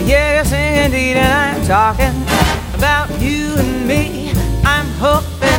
Yes, indeed, and I'm talking about you and me. I'm hoping